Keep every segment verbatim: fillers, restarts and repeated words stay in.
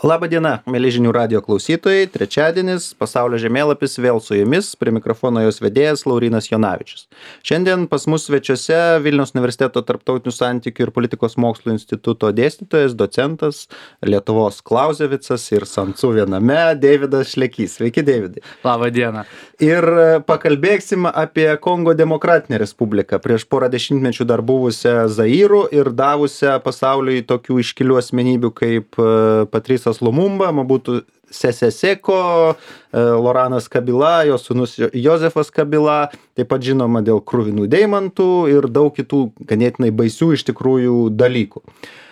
Labą dieną, mėly žinių radijo klausytojai. Trečiadienis, pasaulio žemėlapis vėl su jumis, prie mikrofono jos vedėjas Laurynas Jonavičius. Šiandien pas mus svečiuose Vilniaus universiteto tarptautinių santykių ir politikos mokslų instituto dėstytojas, docentas, Lietuvos Klausevicas ir Samcu viename, Deividas Šlekys. Sveiki, Deividai. Labą dieną. Ir pakalbėksim apie Kongo Demokratinę Respubliką, prieš porą dešimtmečių dar buvusią Zairų ir davusią pasauliui tokių iškilių asmenybių kaip Patrisas Lumumba, Mobutu Sese Seko, Loranas Kabila, jo sūnus Jozefas Kabila, taip pat žinoma dėl kruvinų deimantų ir daug kitų ganėtinai baisių iš tikrųjų dalykų.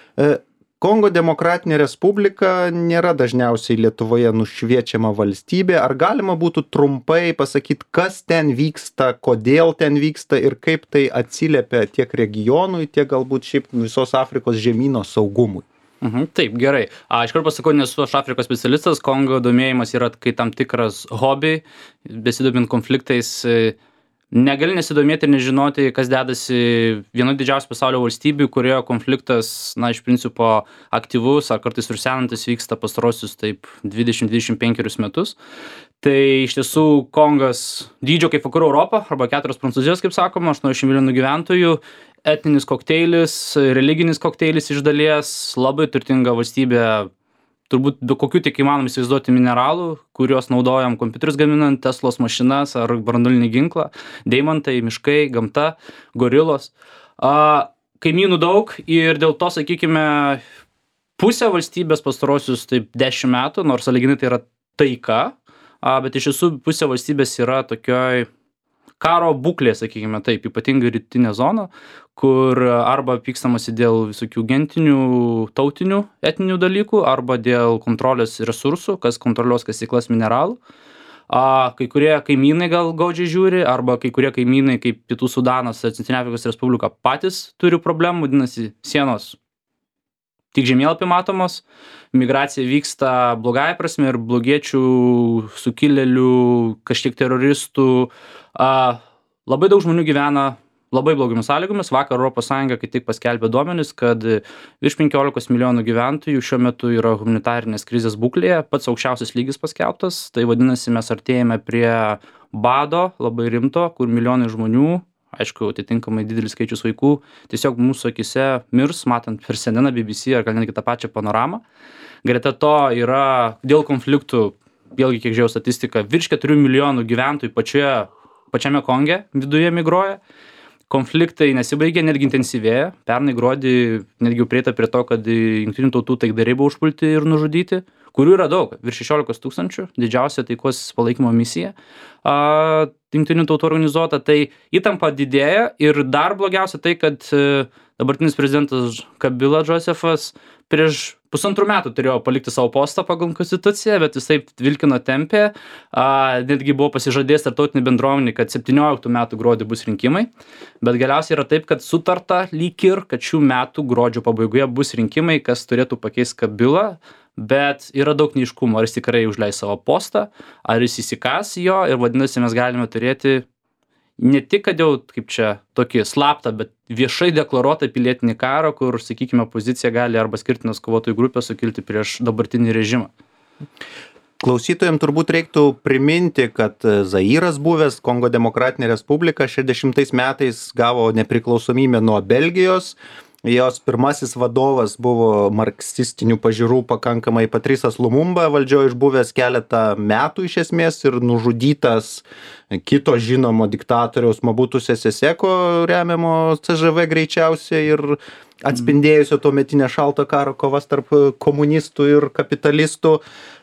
Kongo Demokratinė Respublika nėra dažniausiai Lietuvoje nušviečiama valstybė. Ar galima būtų trumpai pasakyti, kas ten vyksta, kodėl ten vyksta ir kaip tai atsiliepia tiek regionui, tiek galbūt šiaip visos Afrikos žemyno saugumui? Mhm, taip, gerai. A, iš karto pasakau, nesu aš Afrikos specialistas, Kongo domėjimas yra kai tam tikras hobi, besidomint konfliktais. Negali nesidomėti ir nežinoti, kas dedasi vieno didžiausių pasaulio valstybių, kurioje konfliktas, na, iš principo aktyvus ar kartais rusenantis vyksta pastarosius taip dvidešimt dvidešimt penkerius metus. Tai iš tiesų Kongas dydžio kaip Vakarų Europa arba keturios Prancūzijos, kaip sakoma, aštuoniasdešimt milijonų gyventojų, etninis kokteilis, religinis kokteilis iš dalies, labai turtinga valstybė, turbūt be kokių tik įmanom įsivaizduoti mineralų, kuriuos naudojam kompiuterius gaminant, Teslos mašinas ar branduolinį ginklą, deimantai, miškai, gamta, gorilos. A, kaimynų daug ir dėl to, sakykime, pusė valstybės pastarosius taip dešimt metų, nors sąlyginai tai yra taika, a, bet iš tiesų pusė valstybės yra tokioj karo būklė, sakykime taip, ypatingai rytinė zona, kur arba pykstamasi dėl visokių gentinių, tautinių, etninių dalykų, arba dėl kontrolės resursų, kas kontroliuos kasyklas mineralų. A, kai kurie kaimynai gal gaudžiai žiūri, arba kai kurie kaimynai kaip Pietų Sudanas ar Centrinė Afrikos Respublika patys turi problemų, vadinasi, sienos tik žemėlapį matomos, migracija vyksta blogąja prasme ir blogiečių, sukilėlių, kažkiek teroristų. A, labai daug žmonių gyvena labai blogomis sąlygomis. Vakar Europos Sąjunga kai tik paskelbė duomenis, kad virš penkiolikos milijonų gyventojų šiuo metu yra humanitarinės krizės būklėje, pats aukščiausias lygis paskelbtas. Tai vadinasi, mes artėjame prie bado labai rimto, kur milijonai žmonių, aišku, atitinkamai didelis skaičius vaikų, tiesiog mūsų akise mirs, matant per C N N, B B C ar gal netgi tą pačią panoramą. Greta to yra dėl konfliktų, vėlgi kiek žiūrėjau statistiką, virš keturių milijonų gyventojų pačioje, pačiame Konge viduje migruoja. Konfliktai nesibaigia, netgi intensyvėja. Pernai gruodį netgi prieita prie to, kad jungtinių tautų taikdariai buvo užpulti ir nužudyti, kurių yra daug, virš šešiolikos tūkstančių, didžiausia taikos palaikymo misija a, jungtinių tautų organizuota. Tai įtampa didėja ir dar blogiausia tai, kad dabartinis prezidentas Kabila Josefas prieš pusantrų metų turėjo palikti savo postą pagal konstituciją, bet jis taip vilkino tempė. A, netgi buvo pasižadėjęs tarptautinį bendruomenį, kad septynioliktų metų gruodį bus rinkimai. Bet galiausiai yra taip, kad sutarta lyg ir, kad šių metų gruodžio pabaigoje bus rinkimai, kas turėtų pakeisti Kabilą. Bet yra daug neaiškumo, ar jis tikrai užleis savo postą, ar jis įsikas jo ir vadinasi, mes galime turėti ne tik, kad jau kaip čia tokį slaptą, bet viešai deklaruotą pilietinį karą, kur, sakykime, opozicija gali arba skirtinos kovotojų grupės sukilti prieš dabartinį režimą. Klausytojams turbūt reiktų priminti, kad Zairas buvęs Kongo Demokratinė Respublika šešiasdešimtais metais gavo nepriklausomybę nuo Belgijos. Jos pirmasis vadovas buvo marksistinių pažiūrų pakankamai Patrisas Lumumba, valdžioje išbuvęs keletą metų iš esmės ir nužudytas kito žinomo diktatoriaus Mobutu Sese Seko remiamo C Ž V greičiausiai ir atspindėjusio tuometinę šalto karo kovas tarp komunistų ir kapitalistų.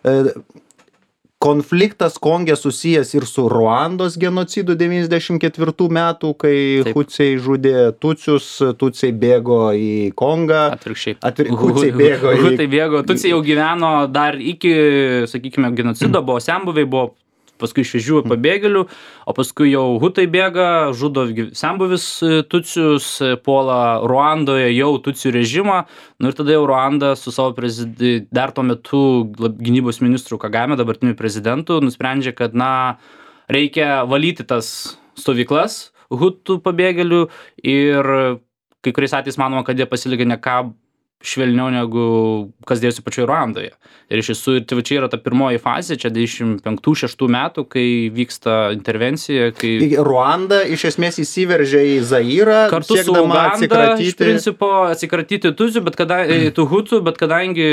Konfliktas Konge susijęs ir su Ruandos genocidu devyniasdešimt ketvirtų metų, kai Taip. Hutsiai žudė tutsius, tutsiai bėgo į Kongą. Atvirkščiai. Atvir... Hutsiai bėgo į... Hutai bėgo. Tutsiai jau gyveno dar iki, sakykime, genocido, buvo senbuviai, buvo paskui šviežių pabėgėlių, o paskui jau Hutai bėga, žudo senbuvis tutsius, puola Ruandoje jau tutsių režimą, nu ir tada jau Ruanda su savo prezid... dar tuo metu gynybos ministru Kagame, dabartiniu prezidentu, nusprendžia, kad, na, reikia valyti tas stovyklas Hutų pabėgėlių ir kai kuriais atvejais manoma, kad jie pasilikė ne ką švelniau negu kas dėjosi pačioje Ruandoje. Ir iš tiesų, tai čia yra ta pirmoji fazė, čia devyniasdešimt penktų šeštų metų, kai vyksta intervencija. Kai... Ruanda iš esmės įsiveržė į Zairą, kartu su Uganda, iš principo, atsikratyti tuzių, bet kada, tų hutų, bet kadangi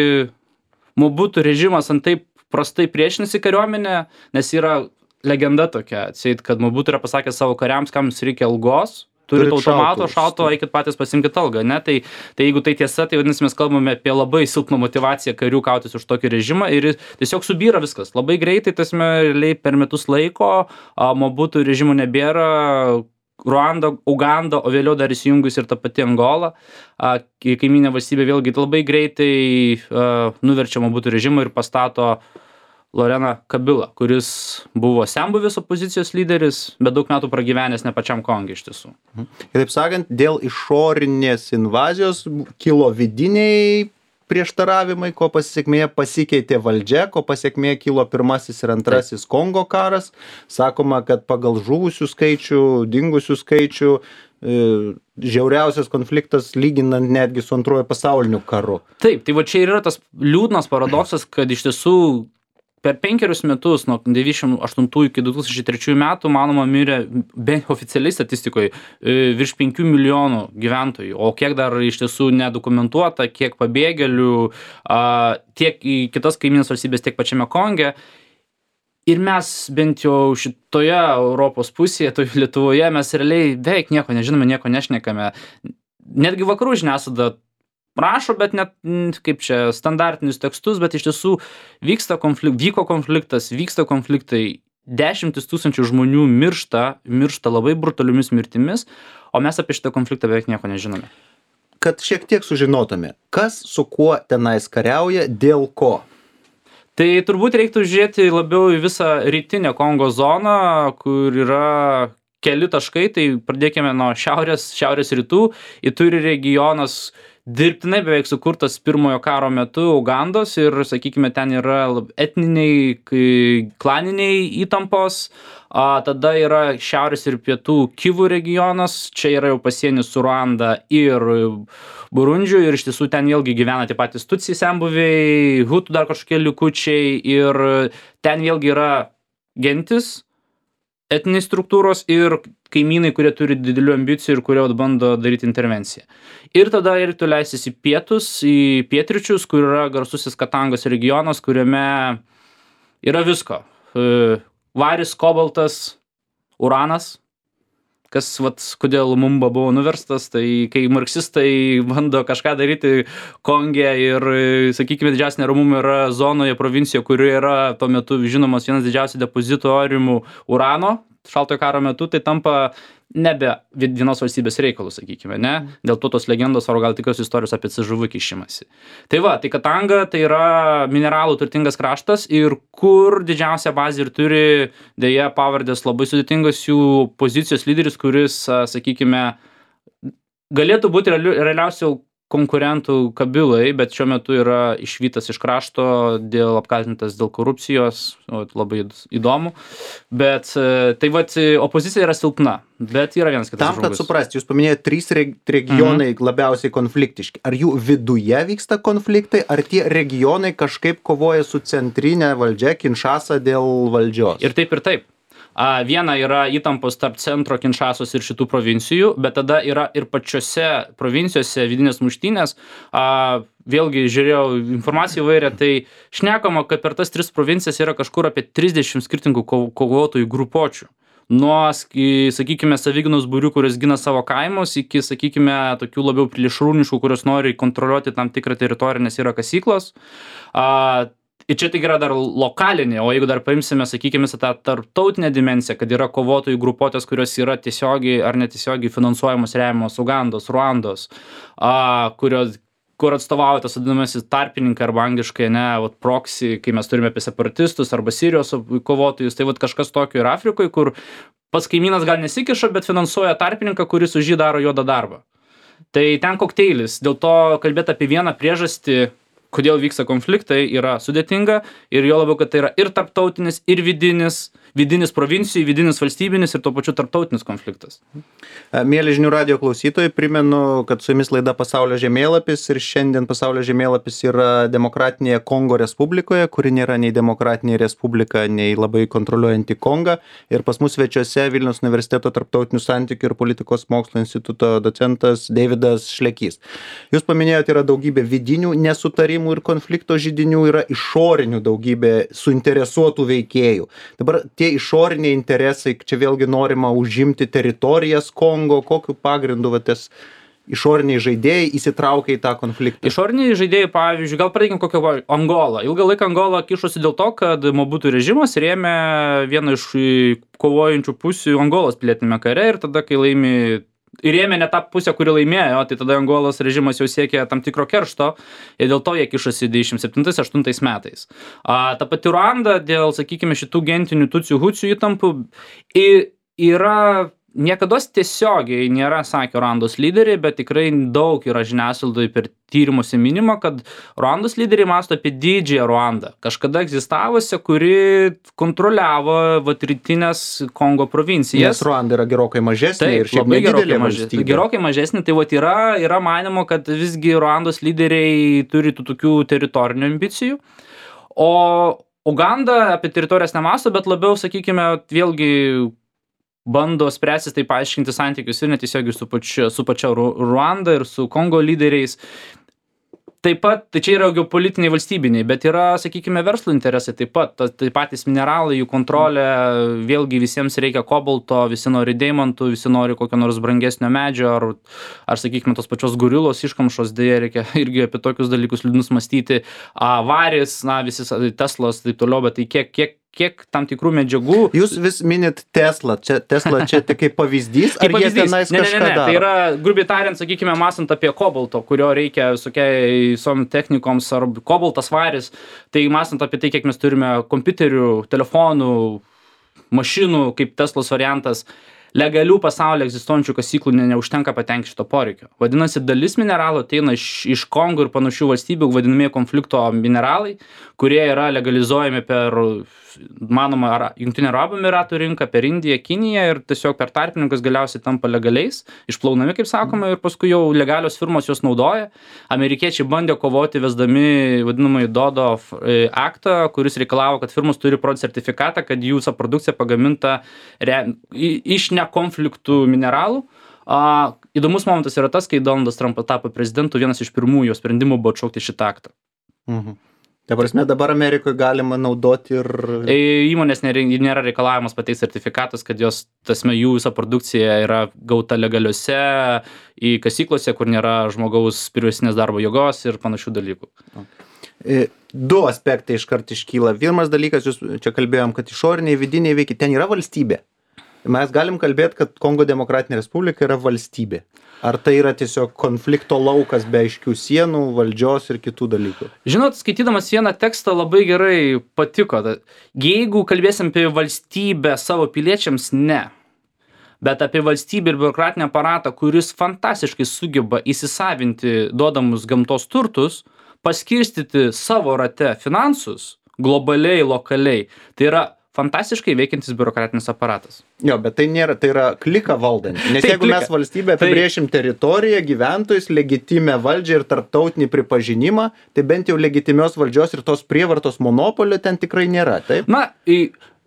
Mobutų režimas ant taip prastai priešinasi kariuomenė, nes yra legenda tokia, atseit, kad Mobutų yra pasakęs savo kariams, kam jums reikia algos, turit automato, šauto, eikit patys pasimkit algą, ne? Tai, tai jeigu tai tiesa, tai vadinasi, mes kalbame apie labai silpną motyvaciją karių kautis už tokį režimą ir tiesiog subyra viskas. Labai greitai, tasme, per metus laiko, Mobutų režimo nebėra, Ruanda, Uganda, o vėliau dar įsijungus ir ta pati Angola, kaimynė valstybė vėlgi labai greitai uh, nuverčia Mobutų režimą ir pastato Loreną Kabilą, kuris buvo senbuvis opozicijos lyderis, bet daug metų pragyvenęs ne pačiam Konge iš tiesų. Kitaip sakant, dėl išorinės invazijos kilo vidiniai prieštaravimai, ko pasiekmėje pasikeitė valdžia, ko pasiekmėje kilo pirmasis ir antrasis Taip. Kongo karas. Sakoma, kad pagal žuvusių skaičių, dingusių skaičių, žiauriausias konfliktas lyginant netgi su Antruoju pasauliniu karu. Taip, tai va čia yra tas liūdnas paradoksas, kad iš tiesų per penkerius metus, nuo devyniasdešimt aštuntų iki du tūkstančiai trečiųjų metų, manoma, mirė, bent oficialiai statistikoje, virš penkių milijonų gyventojų, o kiek dar iš tiesų nedokumentuota, kiek pabėgėlių, tiek į kitas kaimynės valstybės, tiek pačiame Konge. Ir mes bent jau šitoje Europos pusėje, toje Lietuvoje, mes realiai beveik nieko nežinome, nieko nešnekame. Netgi vakarų žiniasklaida rašo, bet net kaip čia standartinius tekstus, bet iš tiesų vyksta konflikt, vyko konfliktas, vyksta konfliktai, dešimtis tūkstančių žmonių miršta, miršta labai brutaliomis mirtimis, o mes apie šitą konfliktą beveik nieko nežinome. Kad šiek tiek sužinotume, kas su kuo tenais kariauja, dėl ko? Tai turbūt reiktų žiūrėti labiau į visą rytinę Kongo zoną, kur yra keli taškai, tai pradėkime nuo šiaurės, šiaurės rytų, į turi regionas dirbtinai beveik sukurtas pirmojo karo metu Ugandos ir, sakykime, ten yra etniniai, klaniniai įtampos, a, tada yra šiaurės ir pietų Kivų regionas, čia yra jau pasienis su Ruanda ir Burundžiu ir iš tiesų ten vėlgi gyvena tie patys tutsiai senbuviai, hutų dar kažkokie likučiai ir ten vėlgi yra gentis, etninės struktūros ir kaimynai, kurie turi didelių ambicijų ir kurie bando daryti intervenciją. Ir tada ir tu leisis į pietus, į pietryčius, kur yra garsusis Katangos regionas, kuriame yra visko. Varis, kobaltas, uranas, kas, vat, kodėl Lumumba buvo nuverstas, tai kai marksistai bando kažką daryti Konge ir, sakykime, didžiausia neramumai yra zonoje, provincijoje, kurioje yra tuo metu žinomas vienas didžiausių depozitoriumų urano, šaltojo karo metu, tai tampa nebe vienos valstybės reikalų, sakykime, ne? Dėl to tos legendos, ar gal tikros istorijos apie C Ž V kišimąsi. Tai va, tai Katanga tai yra mineralų turtingas kraštas ir kur didžiausia bazė ir turi, dėja, pavardės labai sudėtingas jų pozicijos lyderis, kuris, sakykime, galėtų būti realiausių konkurentų Kabilai, bet šiuo metu yra išvytas iš krašto, dėl apkaltintas dėl korupcijos, o, labai įdomu, bet tai vat opozicija yra silpna, bet yra vienas kitas Tam, žmogus. Kad suprasti, jūs paminėjote trys regionai mhm. labiausiai konfliktiški. Ar jų viduje vyksta konfliktai, ar tie regionai kažkaip kovoja su centrinė valdžia, Kinšasa dėl valdžios? Ir taip, ir taip. A, viena yra įtampos tarp centro Kinšasos ir šitų provincijų, bet tada yra ir pačiose provincijose vidinės muštynės. A, vėlgi žiūrėjau informaciją įvairią, tai šnekama, kad per tas tris provincijas yra kažkur apie trisdešimt skirtingų kovotojų grupuočių. Nuo, sakykime, savigynos būrių, kurios gina savo kaimus, iki, sakykime, tokių labiau plėšrūniškų, kurios nori kontroliuoti tam tikrą teritoriją, nes yra kasyklos. A, Ir čia tik yra dar lokalinė, o jeigu dar paimsime, sakykime, tą tarptautinę dimensiją, kad yra kovotojų grupuotės, kurios yra tiesiogiai ar netiesiogiai finansuojamos, remiamos Ugandos, Ruandos, a, kurios, kur atstovauja tas vadinamasis tarpininkai arba angliškai, ne, vat, proxy, kai mes turime apie separatistus arba Sirijos kovotojus, tai vat kažkas tokio ir Afrikoje, kur pats kaimynas gal nesikiša, bet finansuoja tarpininką, kuris už jį daro juodą darbą. Tai ten kokteilis, dėl to kalbėti apie vieną priežastį kodėl vyksta konfliktai, yra sudėtinga ir jo labiau, kad tai yra ir tarptautinis, ir vidinis, vidinis provincijų, vidinis valstybinis ir tuo pačiu tarptautinis konfliktas. Mėly žinių radijo klausytojai, primenu, kad su jumis laida Pasaulio žemėlapis ir šiandien Pasaulio žemėlapis yra Demokratinėje Kongo Respublikoje, kuri nėra nei demokratinė respublika, nei labai kontroliuojanti Kongą. Ir pas mus svečiuose Vilniaus universiteto tarptautinių santykių ir politikos mokslo instituto docentas Deividas Šlekys. Jūs paminėjote, yra daugybė vidinių nesutarimų ir konflikto židinių, yra išorinių daugybė suinteresuotų veikėjų. Dabar tie išoriniai interesai, čia vėlgi norima užimti teritorijas Kongo, kokiu pagrindu va, tas išoriniai žaidėjai įsitraukia į tą konfliktą? Išoriniai žaidėjai, pavyzdžiui, gal pradėkim kokią Angolą. Ilgą laiką Angola kišosi dėl to, kad Mobutų režimas rėmė vieną iš kovojančių pusių Angolos pilietinėme kare ir tada, kai laimi ir rėmė ne tą pusę, kuri laimėjo, tai tada Angolos režimas jau siekė tam tikro keršto ir dėl to jie kišosi devyniasdešimt septintais aštuntais metais. A, ta pati Ruanda dėl, sakykime, šitų gentinių tutsių hutsių įtampų yra niekados tiesiogiai nėra sakę Ruandos lyderiai, bet tikrai daug yra žiniasklaidoje per tyrimuose minima, kad Ruandos lyderiai mąsto apie didžiąją Ruandą, kažkada egzistavusią, kuri kontroliavo vat rytinės Kongo provincijas. Nes Ruanda yra gerokai mažesnė Taip, ir šiaip nedidelė valstybė. Gerokai mažesnė, tai vat yra, yra manimo, kad visgi Ruandos lyderiai turi tų tokių teritorinių ambicijų. O Uganda apie teritorijas nemąsto, bet labiau, sakykime, vėlgi bando spręstis tai paaiškinti santykius ir netiesiogiai su pačia, su pačia Ruanda ir su Kongo lyderiais. Taip pat, tai čia yra geopolitiniai valstybiniai, bet yra, sakykime, verslo interesai taip pat, tai patys mineralai, jų kontrolė, vėlgi visiems reikia kobalto, visi nori deimantų, visi nori kokio nors brangesnio medžio, ar, ar sakykime, tos pačios gorilos iškamšos, dėja reikia irgi apie tokius dalykus liūdnus mąstyti, a, varis, na, visi Teslos, taip toliau, bet tai kiek, kiek kiek tam tikrų medžiagų. Jūs vis minit Tesla, čia Tesla čia tik kaip pavyzdys, ar kaip jie pavyzdys. tenais ne, ne, kažką ne, ne. daro? Tai yra, grubiai tariant, sakykime, mąstant apie kobalto, kurio reikia visokiai visom technikoms, ar kobaltas varis, tai mąstant apie tai, kiek mes turime kompiuterių, telefonų, mašinų, kaip Teslos variantas, legalių pasaulyje egzistuojančių kasyklų ne, neužtenka patenkinti šito poreikio. Vadinasi, dalis mineralų ateina iš, iš Kongo ir panašių valstybių, vadinami konflikto mineralai, kurie yra legalizuojami per, manoma, Jungtinių Arabų Emyratų rinką, per Indiją, Kiniją ir tiesiog per tarpininkus galiausiai tampa legaliais, išplaunami, kaip sakoma, ir paskui jau legalios firmos juos naudoja. Amerikiečiai bandė kovoti vesdami vadinamąjį Dodo aktą, kuris reikalavo, kad firmos turi prod sertifikatą, kad jų produkcija pagaminta re, iš nekonfliktų mineralų. A, įdomus momentas yra tas, kai Donaldas Trumpas tapo prezidentu, vienas iš pirmųjų jo sprendimų buvo atšaukti šitą aktą. Mhm. Ta prasme, dabar Amerikoje galima naudoti ir... Įmonės nėra reikalavimas pateikti sertifikatus, kad jos, tasme, jų visa produkcija yra gauta legaliuose į kasyklose, kur nėra žmogaus priversinės darbo jėgos ir panašių dalykų. Okay. Du aspektai iškart iškyla. Pirmas dalykas, jūs čia kalbėjom, kad išoriniai, vidiniai veikia, ten yra valstybė. Mes galim kalbėti, kad Kongo Demokratinė Respublika yra valstybė. Ar tai yra tiesiog konflikto laukas be aiškių sienų, valdžios ir kitų dalykų? Žinot, skaitydamas vieną tekstą labai gerai patiko. Jeigu kalbėsim apie valstybę savo piliečiams, ne. Bet apie valstybę ir biurokratinį aparatą, kuris fantastiškai sugeba įsisavinti duodamus gamtos turtus, paskirstyti savo rate finansus globaliai, lokaliai. Tai yra fantastiškai veikiantis biurokratinis aparatas. Jo, bet tai nėra, tai yra klika valdant. Nes tai jeigu klika. Mes valstybę apibrėšim tai... teritoriją, gyventojus, legitimę valdžią ir tarptautinį pripažinimą, tai bent jau legitimios valdžios ir tos prievartos monopolio ten tikrai nėra, taip? Na, į...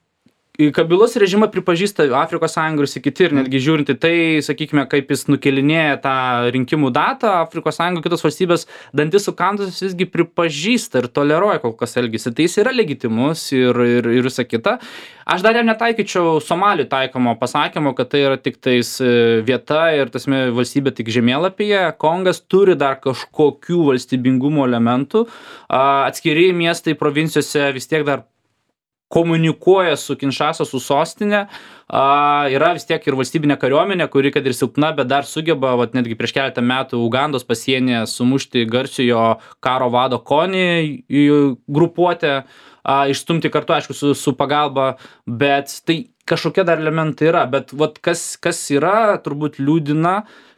Kabilos režimą pripažįsta Afrikos Sąjunga ir kiti ir netgi žiūrint į tai, sakykime, kaip jis nukelinėja tą rinkimų datą, Afrikos Sąjunga kitos valstybės dantis sukandus visgi pripažįsta ir toleruoja kol kas elgesį. Tai jis yra legitimus ir, ir, ir visa kita. Aš dar jam netaikyčiau Somaliui taikomo pasakymo, kad tai yra tik tais vieta ir tasme valstybė tik žemėlapyje. Kongas turi dar kažkokių valstybingumo elementų. Atskiri miestai provincijose vis tiek dar komunikuoja su Kinšasa, su sostinė, a, yra vis tiek ir valstybinė kariuomenė, kuri kad ir silpna, bet dar sugeba, vat, netgi prieš keletą metų Ugandos pasienyje sumušti garsiojo karo vado Konį į grupuotę, a, išstumti kartu, aišku, su, su pagalba, bet tai kažkokie dar elementai yra, bet vat, kas, kas yra, turbūt liūdina,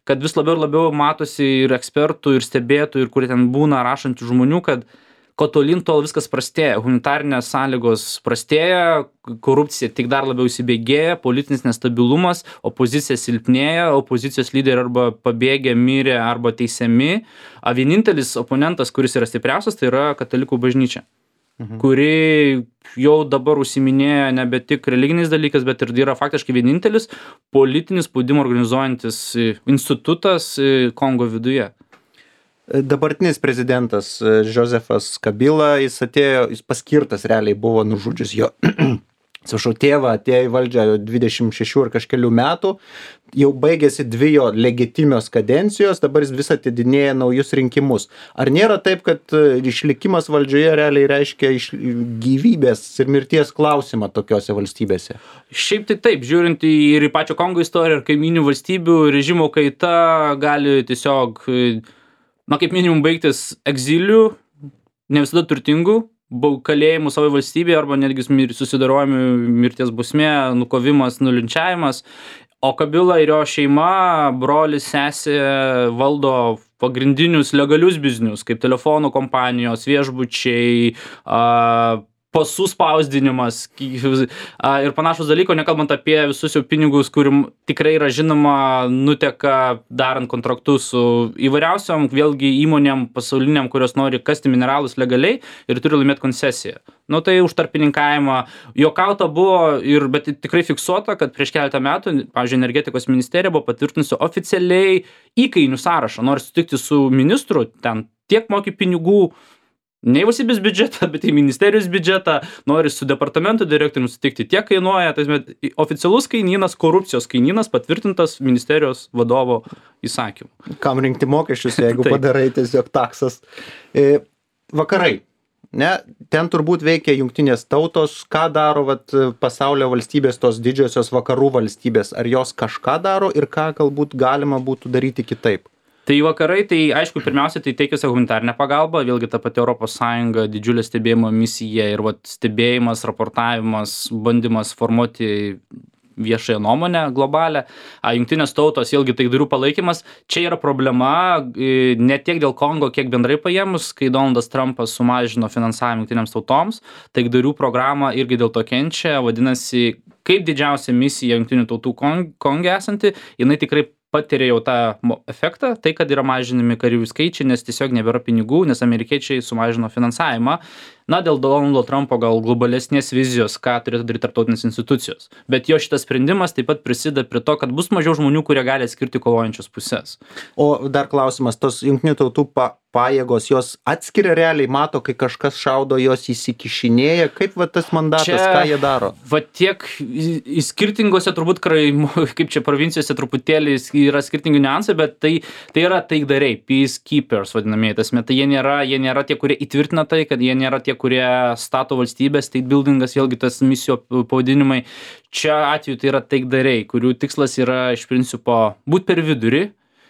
kad vis labiau ir labiau matosi ir ekspertų, ir stebėtų, ir kurie ten būna rašančių žmonių, kad ko tolyn tol viskas prastėja, humanitarinės sąlygos prastėja, korupcija tik dar labiau įsibėgėja, politinis nestabilumas, opozicija silpnėja, opozicijos lyderiai arba pabėgę, mirė, arba teisiami. A vienintelis oponentas, kuris yra stipriausias, tai yra katalikų bažnyčia, mhm. kuri jau dabar užsiminėja nebe tik religiniais dalykais, bet ir yra faktiškai vienintelis politinis spaudimą organizuojantis institutas Kongo viduje. Dabartinis prezidentas Josefas Kabila, jis atėjo, jis paskirtas realiai buvo nužudžius jo, atsiprašau, tėvą, atėjo į valdžią dvidešimt šešių ar kažkelių metų, jau baigėsi dvi jo legitimios kadencijos, dabar jis vis atidinėja naujus rinkimus. Ar nėra taip, kad išlikimas valdžioje realiai reiškia iš gyvybės ir mirties klausimą tokiose valstybėse? Šiaip tai taip, žiūrint ir į pačią Kongo istoriją, ir kaiminių valstybių, režimo kaita gali tiesiog, na, kaip minimum baigtis egzilių, ne visada turtingų, kalėjimų savo valstybėje arba netgi susidarojami mirties bausmė, nukovimas, nulinčiavimas. O Kabila ir jo šeima, brolis, sesė valdo pagrindinius legalius biznius, kaip telefonų kompanijos, viešbučiai, a, pasų spausdinimas ir panašus dalyko, nekalbant apie visus jau pinigus, kurim tikrai yra žinoma nuteka darant kontraktus su įvairiausiom vėlgi įmonėm pasauliniam, kurios nori kasti mineralus legaliai ir turi laimėti koncesiją. Nu tai už tarpininkavimą juokauta buvo, ir, bet tikrai fiksuota, kad prieš keletą metų, pavyzdžiui, energetikos ministerija buvo patvirtinusi oficialiai įkainių sąrašą, nori sutikti su ministru, ten tiek moki pinigų, ne į valstybės biudžetą, bet į ministerijos biudžetą, nori su departamento direktoriumi sutikti, tiek kainuoja, tai oficialus kainynas, korupcijos kainynas patvirtintas ministerijos vadovo įsakymu. Kam rinkti mokesčius, jeigu padarai tiesiog taksas. E, vakarai, ne, ten turbūt veikia jungtinės tautos, ką daro vat, pasaulio valstybės, tos didžiosios vakarų valstybės, ar jos kažką daro ir ką galbūt galima būtų daryti kitaip? Tai vakarai, tai aišku, pirmiausia, tai teikiasi humanitarinę pagalbą, vėlgi ta pati Europos Sąjunga, didžiulė stebėjimo misija ir vat, stebėjimas, raportavimas, bandymas formuoti viešąją nuomonę globalę. Jungtinės tautos, vėlgi taikdarių palaikymas. Čia yra problema ne tiek dėl Kongo, kiek bendrai paėmus, kai Donaldas Trumpas sumažino finansavimą jungtinėms tautoms, taikdarių programą irgi dėl to kenčia, vadinasi, kaip didžiausia misija jungtinių tautų Konge esanti, jinai tikrai patiria jau tą efektą, tai kad yra mažinami karių skaičiai, nes tiesiog nebėra pinigų, nes amerikiečiai sumažino finansavimą. Na, dėl Donaldo Trumpo gal globalesnės vizijos, ką turėtų daryti tarptautinės institucijos. Bet jo šitas sprendimas taip pat prisideda prie to, kad bus mažiau žmonių, kurie gali atskirti kovojančias pusės. O dar klausimas, tos jungtinių tautų pa pajėgos, jos atskiria realiai, mato, kai kažkas šaudo, jos įsikišinėja, kaip va tas mandatas, čia, ką jie daro? Va tiek į, į skirtingose turbūt kraimų, kaip čia provincijose truputėlį yra skirtingi niuansai, bet tai, tai yra taikdariai, peacekeepers vadinamieji, tas metai, jie nėra, jie nėra tie, kurie įtvirtina tai, kad jie nėra tie, kurie stato valstybės, state buildingas, vėlgi tas misijų pavadinimai. Čia atveju tai yra taikdariai, kurių tikslas yra iš principo būti per vidurį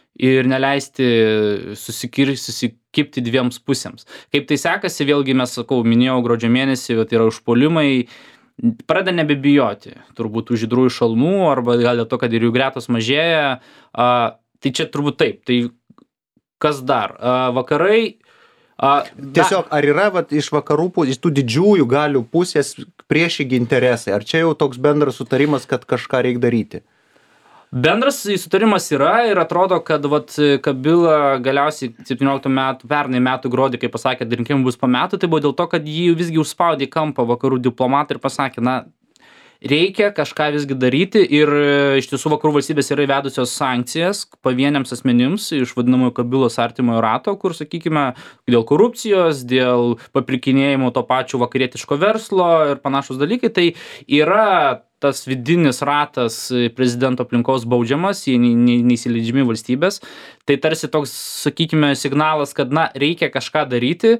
ir neleisti susikir, susikipti dviems pusėms. Kaip tai sekasi, vėlgi mes, sakau, minėjau gruodžio mėnesį, tai yra užpuolimai, pradeda nebebijoti, turbūt už žydrųjų šalmų, arba gal dėl to, kad ir jų gretos mažėja. A, tai čia turbūt taip. Tai kas dar? A, vakarai... A, Tiesiog, ar yra vat, iš vakarų pusės, iš tų didžiųjų galių pusės priešingi interesai? Ar čia jau toks bendras sutarimas, kad kažką reikia daryti? Bendras sutarimas yra ir atrodo, kad vat, Kabila galiausiai septynioliktų metų, pernai metų gruodį, kai pasakė, kad rinkimai bus po metų, tai buvo dėl to, kad jį visgi užspaudė į kampą vakarų diplomatai ir pasakė, na, reikia kažką visgi daryti ir iš tiesų vakarų valstybės yra įvedusios sankcijas pavieniams asmenims iš vadinamojo Kabilos artimojo rato, kur, sakykime, dėl korupcijos, dėl papirkinėjimo to pačio vakarietiško verslo ir panašus dalykai, tai yra tas vidinis ratas prezidento aplinkos baudžiamas, jie neįsileidžiami valstybės. Tai tarsi toks, sakykime, signalas, kad, na, reikia kažką daryti,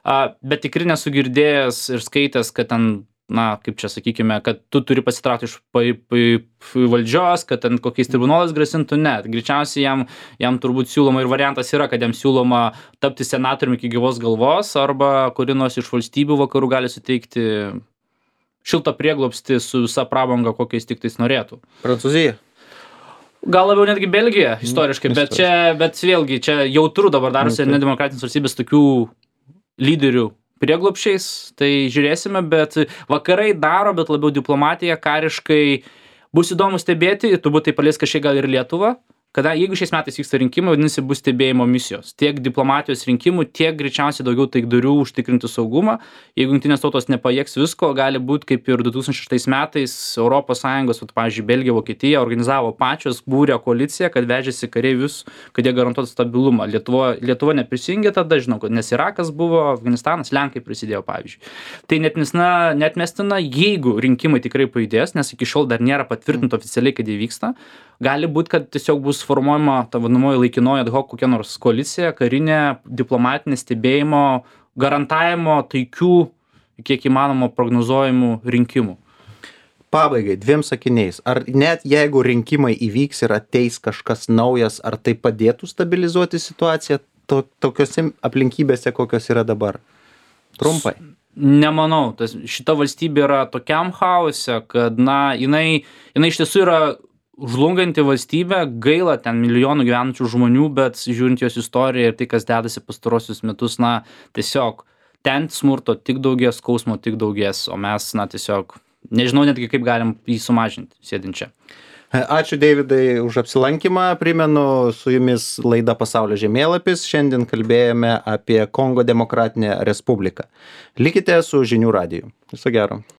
bet tikrai nesu girdėjęs ir skaitęs, kad ten, na, kaip čia sakykime, kad tu turi pasitraukti iš pa, pa, valdžios, kad ten kokiais tribunolas grasintų, ne. Greičiausiai jam, jam turbūt siūloma ir variantas yra, kad jam siūloma tapti senatoriumi iki gyvos galvos, arba kuri nors iš valstybių vakarų gali suteikti šiltą prieglobstį su visa prabanga, kokiais tik tais norėtų. Prancūzija? Gal labiau netgi Belgija istoriškai, bet čia, bet vėlgi, čia jautru dabar darosi Nu, taip. nedemokratinės valstybės tokių lyderių prieglobsčiais, tai žiūrėsime, bet vakarai daro, bet labiau diplomatija, kariškai bus įdomu stebėti, ir turbūt tai palies kažkiek gal ir Lietuvą, kada jeigu šiais metais vyksta rinkimai, vadinasi, bus stebėjimo misijos. Tiek diplomatijos rinkimų, tiek greičiausiai daugiau taikdarių užtikrinti saugumą. Jeigu jungtinės tautos nepajėgs visko, gali būti kaip ir du tūkstančiai šeštais metais Europos Sąjungos, vat, pavyzdžiui, Belgija, Vokietija organizavo pačios, būrė koaliciją, kad vežėsi kareivius, kad jie garantuotų stabilumą. Lietuva, Lietuva neprisijungė tada, žinau, kad nes Irakas buvo, Afganistanas, Lenkai prisidėjo, pavyzdžiui. Tai net nesna, netmestina, jeigu rinkimai tikrai pajudės, nes iki šiol dar nėra patvirtinta oficialiai, kad jie vyksta. Gali būti, kad tiesiog bus formuojama ta vadinamoji laikinoji ad hoc kokia nors koalicija, karinė, diplomatinė, stebėjimo, garantavimo taikių, kiek įmanoma prognozuojamų rinkimų. Pabaigai, dviem sakiniais. Ar net jeigu rinkimai įvyks ir ateis kažkas naujas, ar tai padėtų stabilizuoti situaciją to, tokiose aplinkybėse, kokios yra dabar? Trumpai. Nemanau. Tas, šita valstybė yra tokiam chaose, kad, na, jinai, jinai iš tiesų yra žlunganti valstybė, gaila ten milijonų gyvenančių žmonių, bet žiūrint jos istoriją ir tai, kas dedasi pastarosius metus, na, tiesiog ten smurto tik daugės, skausmo tik daugės, o mes, na, tiesiog nežinau netgi kaip galim jį sumažinti sėdinčią. Ačiū, Deividai, už apsilankymą. Primenu, su jumis laida Pasaulio žemėlapis. Šiandien kalbėjome apie Kongo Demokratinę Respubliką. Likite su Žinių radiju. Viso gero.